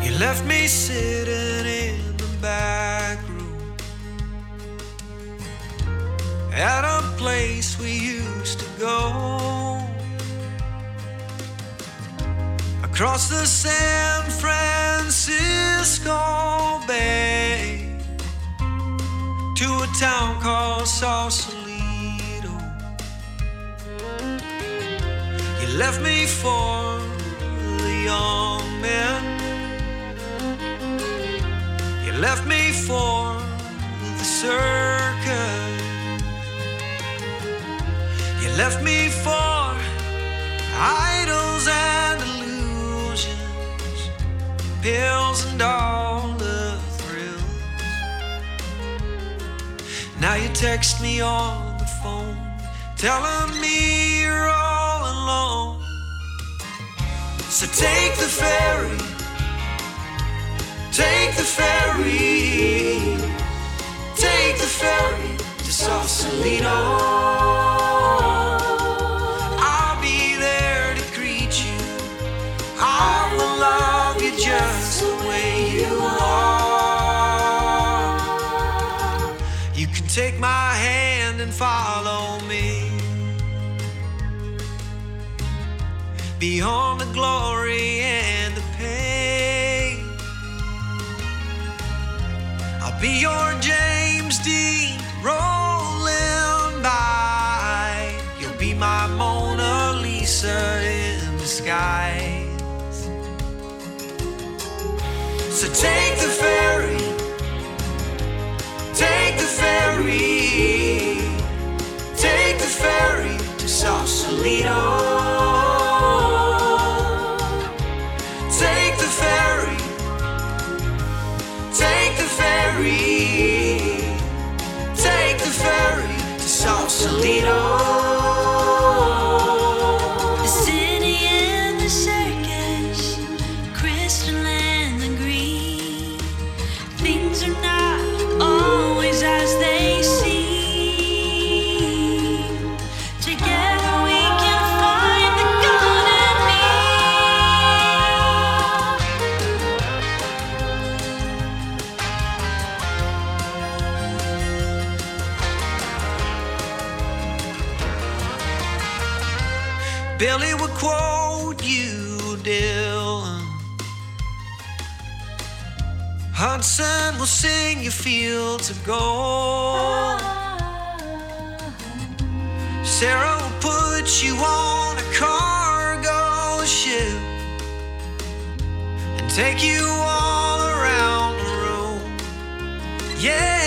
You left me sitting in the back room at a place we used to go, across the San Francisco Bay, to a town called Sausalito. You left me for the young men, you left me for the circus, you left me for idols and illusions, pills and all the thrills. Now you text me on the phone, telling me you're all alone. So take the ferry, take the ferry, take the ferry to Sausalito. I'll be there to greet you, I will love you just the way you are. You can take my hand and follow me beyond the glory and the pain. I'll be your James Dean rolling by. You'll be my Mona Lisa in disguise. So take the ferry, take the ferry, take the ferry to Sausalito. Take the ferry, take the ferry, take the ferry to Sausalito. The city and the circus, crystal and the green. Things are not always as they seem. Together we can find the God in me. Billy would quote you, Dylan. Hudson will sing you fields of gold. Sarah will put you on a cargo ship and take you all around the room. Yeah.